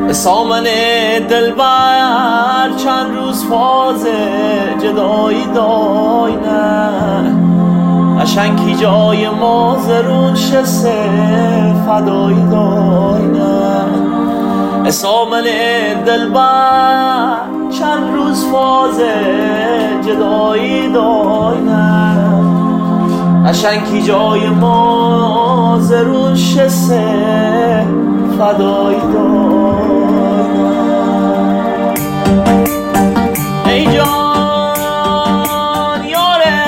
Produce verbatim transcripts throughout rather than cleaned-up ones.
سامن دلبر چند روز فاز جدایی دای نه قشنگی جای ما زرون شسه فدایی دای نه سامن دلبر چند روز فاز جدایی دای نه قشنگی جای ما زرون شسه فدایی دای ای جان یاره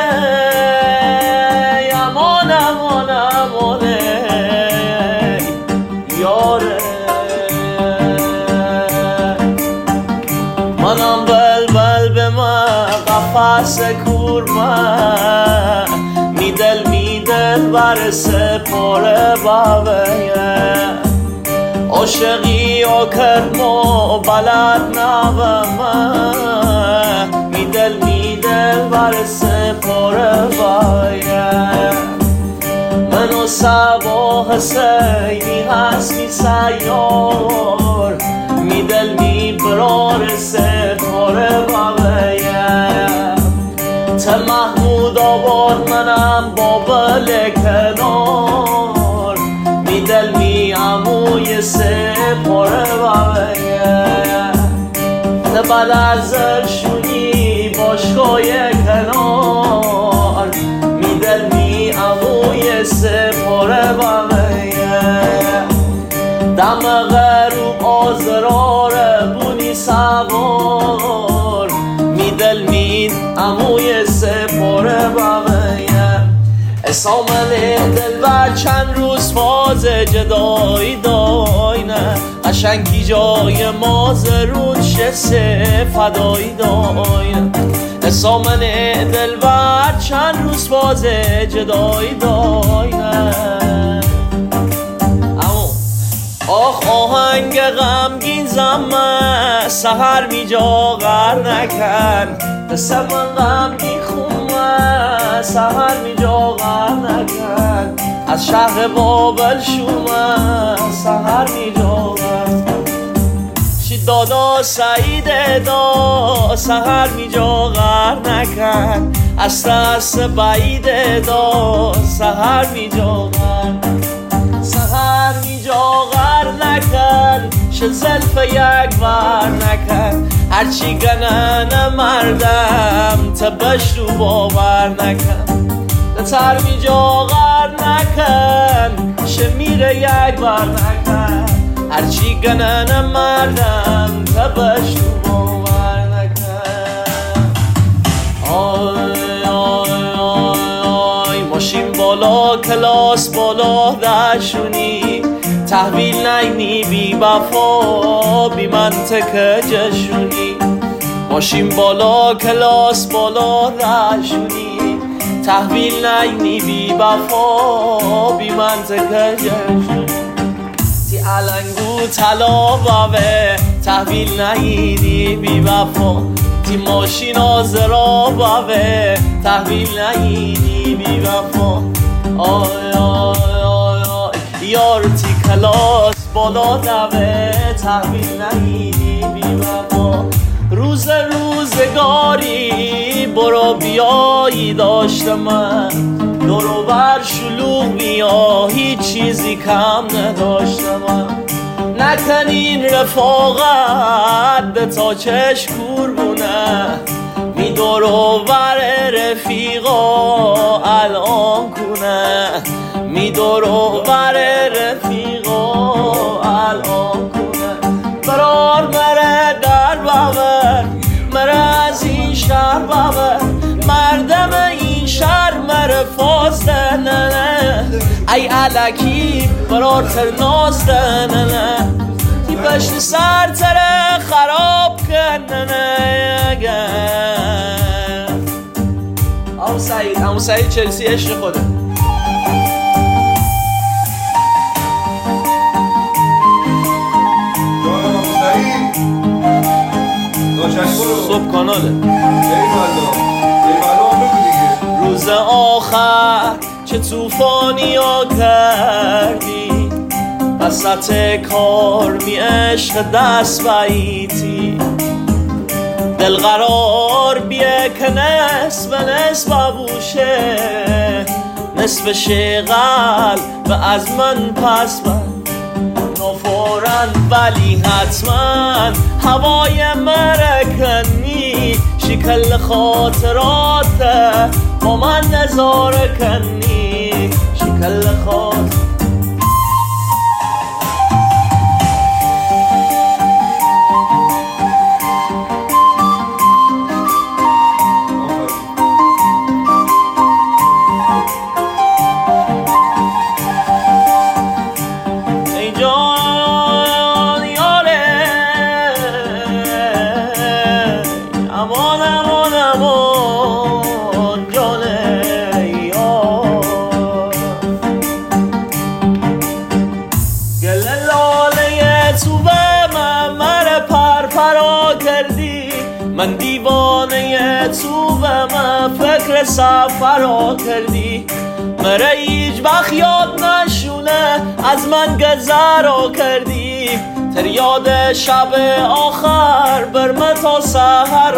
امان امان امانه یاره منم بلبل به من قفص کور من میدل میدل برسه پاره بابیه عاشقی و کرد ما بلد نبم میدل میدل برسه پاره بایه منو سبا حسینی هستی سیار میدل می برارسه پاره بایه ته محمود آباد منم بابل کنار میدل می عموی سه پاره بابیه ته بلرزشونی باشگاه کنار میدل می عموی سه پاره بابیه دم غروب آزراره بونی سوار میدل می عموی سه پاره بابیه سامن دلبر چند روز فاز جدایی دای نه قشنگی جای ما زرون شسه فدایی دای نه سامن دلبر چند روز فاز جدایی دای نه آخ آهنگ غمگین زمه سهر می جا غر نکن قصه من غمگین خومه سهر می جا غر نکن از شهر بابل شومه سهر می جا غر چی دادا سعید دا سهر می جا غر نکن از ترس بعید دا سهر می جا غر سهر می جا غر نکن شه زلف یک بر نکن هرچی گنن مردم تبش رو باور نکن تر می جا غر نکن شه میره یک بر نکن هرچی گنن مردم تبش رو باور نکن آی آی آی آی ماشین بالا کلاس بالا دشونی تحویل نینی بی وفا بی منطق جشونی ماشین بالا کلاس بالا رشونی تحویل نینی بی وفا بی منطق جشونی تی علنگو طلا باوه تحویل نینی بی وفا تی ماشین آزرا باوه تحویل نینی بی وفا آی آی آی آی یار تی کلاس بالا دوه تحویل نهیدی بی وفا روز روزگاری برو بیایی داشته من دورو بر شلوغ بیا هیچ چیزی کم نداشته من نکنین رفاقت تا چش کوربونه می دورو بر رفیقا الان کنه می دورو بر رفیقا الان کنه برار مره در بابر مره از این شهر بابر مردم این شهر مره فازده نه نه ای علکی برار ترناز ده نه نه تی پشت سر تره خراب کن نه نه امو سعید امو سعید چلسی عشق خوده صبح کاناله روز آخر چه توفانی ها کردی وسط کار می عشق دست بایتی دل قرار بیه که نصف نصف بوشه نصف شغل و از من پس بند نفورن ولی حتما هوای مرکنی شکل خاطرات با من نظاره کنی شکل خاطرات من دیوانه تو و من فکر سفر کردی مره هیچ وقت یاد نشونه از من گذر کردی تر یاد شب آخر بر من تا سحر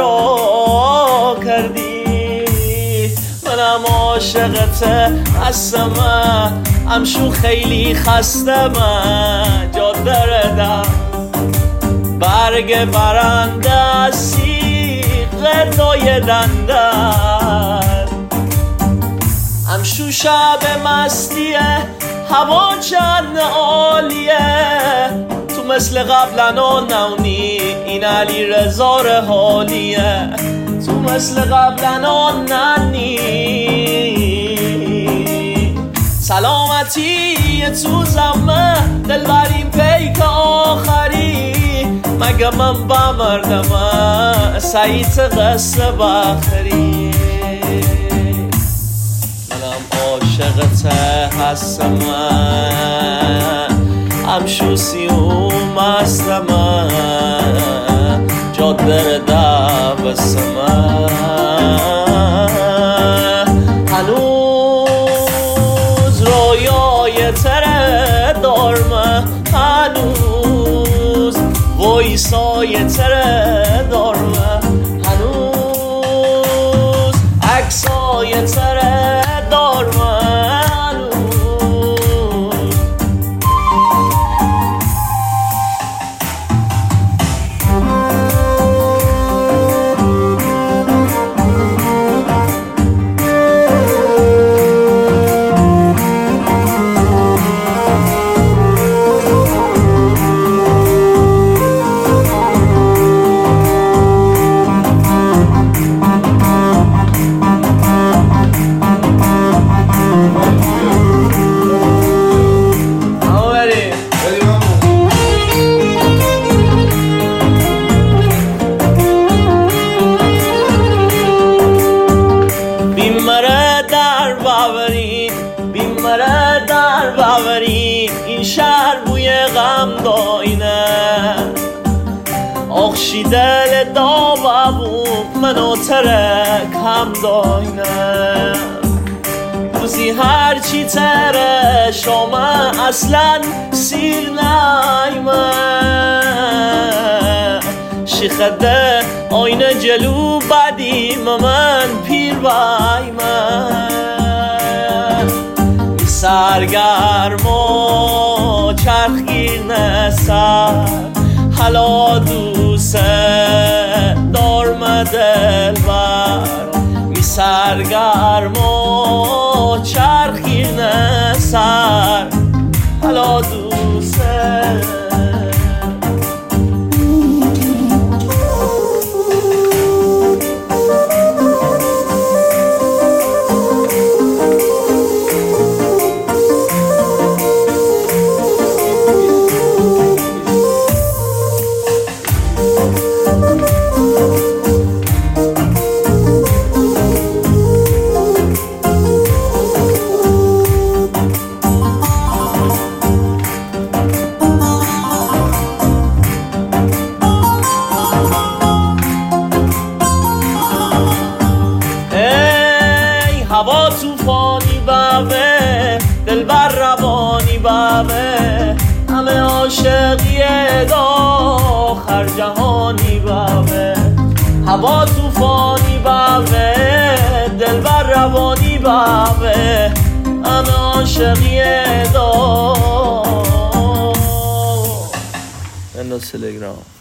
کردی منم عاشقت هستم امشو خیلی خسته من جا دردم برگ برنده غردای دندن امشو شب مستیه هوا چند عالیه تو مثل قبلنا نونی این علی رزا حالیه تو مثل قبلنا ننی سلامتی تو زمه دل بریم پیک آخری مگه من بمردم سعیت قصه بخری منم عاشقت هستم همشو سیوم هستم جاده دوستم هنوز رویای تره دارم هنوز ویسای تره دارم هنوز عکسای تره دارم هنوز بیمره در باوریم این شهر بوی غم داینه آخشی دل داوابوم منو ترک هم داینه روزی هرچی تره شما اصلا سیر نایمه شیخده آینه جلو بدیم من پیر بایمه سرگرم و چرخگیر نسر حالا دوست دارم دلبر می سرگرم و چرخگیر نسر حالا دوست عاشقی آخر جهانی بابه، هوا توفانی بابه، دلبر روانی بابه، همه عاشقی دا. انداز تلگرام.